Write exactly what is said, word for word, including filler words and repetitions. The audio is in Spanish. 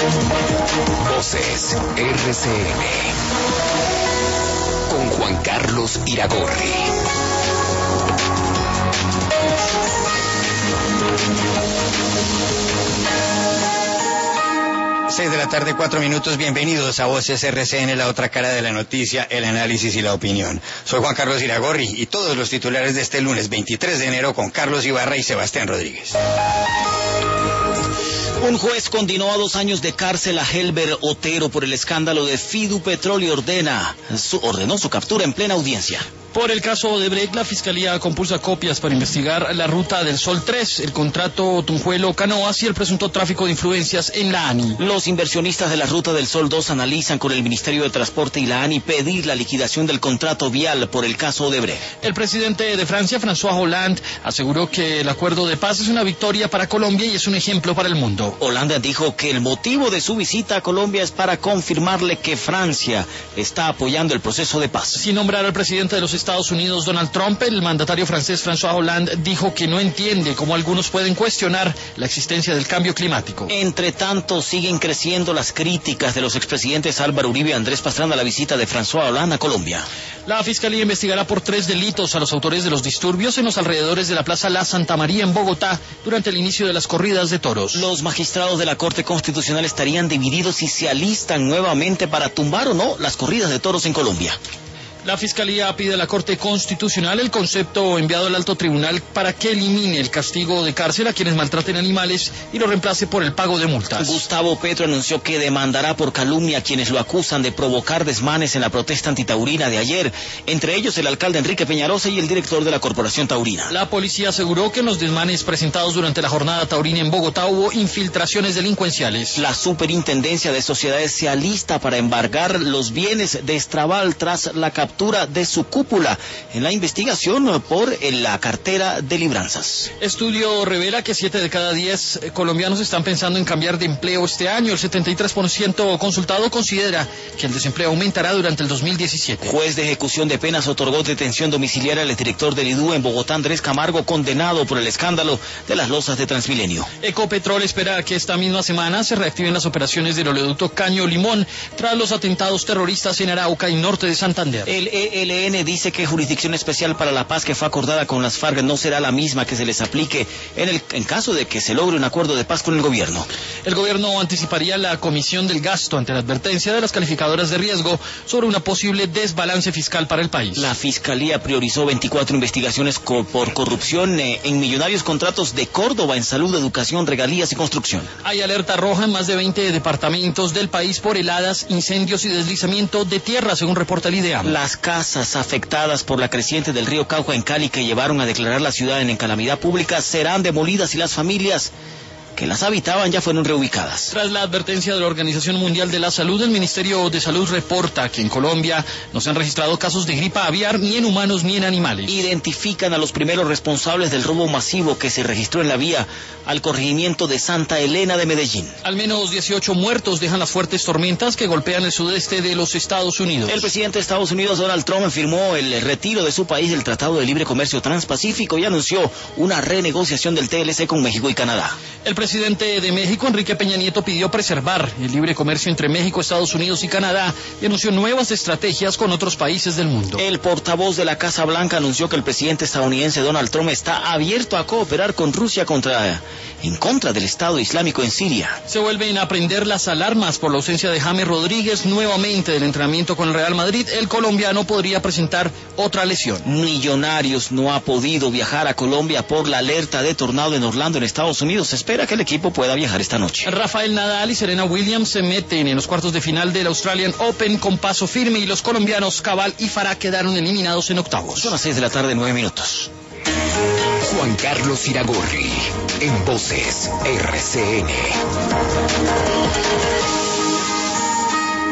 Voces R C N con Juan Carlos Iragorri. Seis de la tarde, cuatro minutos. Bienvenidos a Voces R C N, la otra cara de la noticia, el análisis y la opinión. Soy Juan Carlos Iragorri y todos los titulares de este lunes veintitrés de enero con Carlos Ibarra y Sebastián Rodríguez. Un juez condenó a dos años de cárcel a Helber Otero por el escándalo de Fidupetrol y ordena su, ordenó su captura en plena audiencia. Por el caso Odebrecht, la Fiscalía compulsa copias para investigar la ruta del Sol tres, el contrato Tunjuelo-Canoas y el presunto tráfico de influencias en la ANI. Los inversionistas de la ruta del Sol dos analizan con el Ministerio de Transporte y la ANI pedir la liquidación del contrato vial por el caso Odebrecht. El presidente de Francia, François Hollande, aseguró que el acuerdo de paz es una victoria para Colombia y es un ejemplo para el mundo. Hollande dijo que el motivo de su visita a Colombia es para confirmarle que Francia está apoyando el proceso de paz. Sin nombrar al presidente de los Estados Unidos, Donald Trump, el mandatario francés François Hollande dijo que no entiende cómo algunos pueden cuestionar la existencia del cambio climático. Entre tanto, siguen creciendo las críticas de los expresidentes Álvaro Uribe y Andrés Pastrana a la visita de François Hollande a Colombia. La Fiscalía investigará por tres delitos a los autores de los disturbios en los alrededores de la Plaza La Santa María en Bogotá durante el inicio de las corridas de toros. Los magistrados de la Corte Constitucional estarían divididos si se alistan nuevamente para tumbar o no las corridas de toros en Colombia. La Fiscalía pide a la Corte Constitucional el concepto enviado al Alto Tribunal para que elimine el castigo de cárcel a quienes maltraten animales y lo reemplace por el pago de multas. Gustavo Petro anunció que demandará por calumnia a quienes lo acusan de provocar desmanes en la protesta antitaurina de ayer, entre ellos el alcalde Enrique Peñalosa y el director de la Corporación Taurina. La policía aseguró que en los desmanes presentados durante la jornada taurina en Bogotá hubo infiltraciones delincuenciales. La Superintendencia de Sociedades se alista para embargar los bienes de Estrabal tras la captura de su cúpula en la investigación por la cartera de libranzas. Estudio revela que siete de cada diez colombianos están pensando en cambiar de empleo este año. El setenta y tres por ciento consultado considera que el desempleo aumentará durante el dos mil diecisiete. Juez de ejecución de penas otorgó detención domiciliaria al exdirector del I D U en Bogotá, Andrés Camargo, condenado por el escándalo de las losas de Transmilenio. Ecopetrol espera que esta misma semana se reactiven las operaciones del oleoducto Caño Limón tras los atentados terroristas en Arauca y norte de Santander. El E L N dice que jurisdicción especial para la paz que fue acordada con las FARC no será la misma que se les aplique en el en caso de que se logre un acuerdo de paz con el gobierno. El gobierno anticiparía la comisión del gasto ante la advertencia de las calificadoras de riesgo sobre una posible desbalance fiscal para el país. La Fiscalía priorizó veinticuatro investigaciones co por corrupción eh, en millonarios contratos de Córdoba en salud, educación, regalías y construcción. Hay alerta roja en más de veinte departamentos del país por heladas, incendios y deslizamiento de tierra, según reporta el IDEAM. Las casas afectadas por la creciente del río Cauca en Cali, que llevaron a declarar la ciudad en calamidad pública, serán demolidas y las familias que las habitaban ya fueron reubicadas. Tras la advertencia de la Organización Mundial de la Salud, el Ministerio de Salud reporta que en Colombia no se han registrado casos de gripa aviar ni en humanos ni en animales. Identifican a los primeros responsables del robo masivo que se registró en la vía al corregimiento de Santa Elena de Medellín. Al menos dieciocho muertos dejan las fuertes tormentas que golpean el sudeste de los Estados Unidos. El presidente de Estados Unidos, Donald Trump, firmó el retiro de su país del Tratado de Libre Comercio Transpacífico y anunció una renegociación del T L C con México y Canadá. El presidente de México, Enrique Peña Nieto, pidió preservar el libre comercio entre México, Estados Unidos y Canadá y anunció nuevas estrategias con otros países del mundo. El portavoz de la Casa Blanca anunció que el presidente estadounidense Donald Trump está abierto a cooperar con Rusia contra, en contra del Estado Islámico en Siria. Se vuelven a prender las alarmas por la ausencia de James Rodríguez nuevamente del entrenamiento con el Real Madrid. El colombiano podría presentar otra lesión. Millonarios no ha podido viajar a Colombia por la alerta de tornado en Orlando, en Estados Unidos. Se espera que el equipo pueda viajar esta noche. Rafael Nadal y Serena Williams se meten en los cuartos de final del Australian Open con paso firme y los colombianos Cabal y Farah quedaron eliminados en octavos. Son las seis de la tarde, nueve minutos. Juan Carlos Iragorri, en Voces R C N.